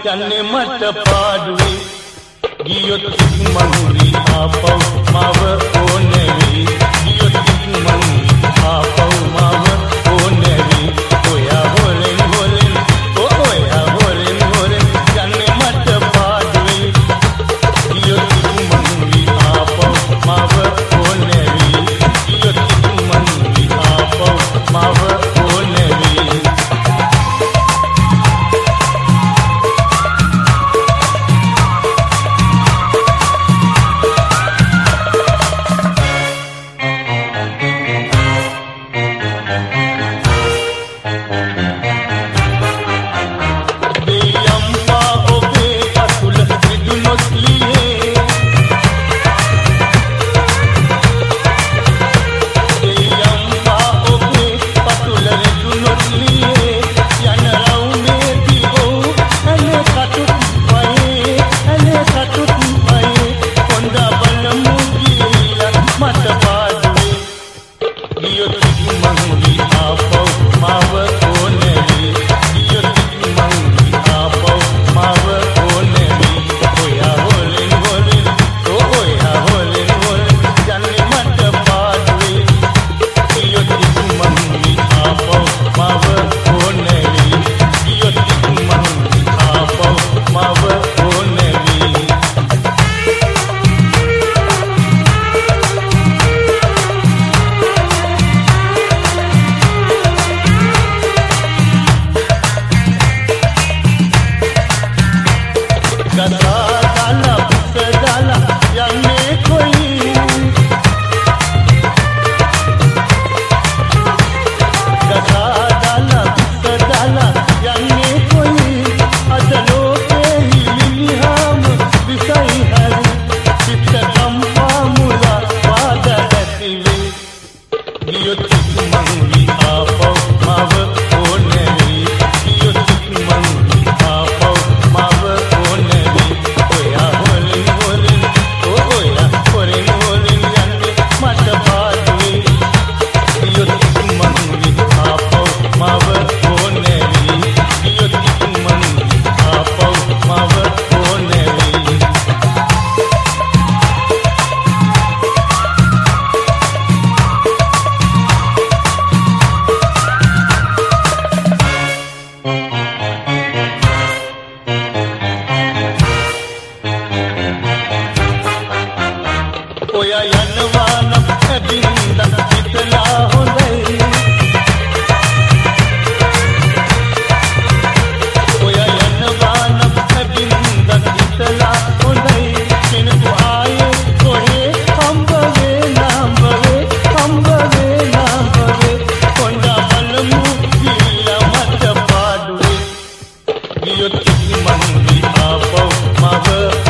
යන්නේ මට පාඩුවේ ගියොත් මංගුලි ආපහු මව ඕනේ වී ගියොත් මංගුලි ආපහු මව ඕනේ වී ඔයා හොලෙන් හොලෙන් ඔයා හොලෙන් හොලෙන් යන්නේ මට පාඩුවේ ගියොත් මංගුලි ආපහු මව ඕනේ වී ගියොත් මංගුලි ආපහු මව ඕනේ වී Mangli apa mava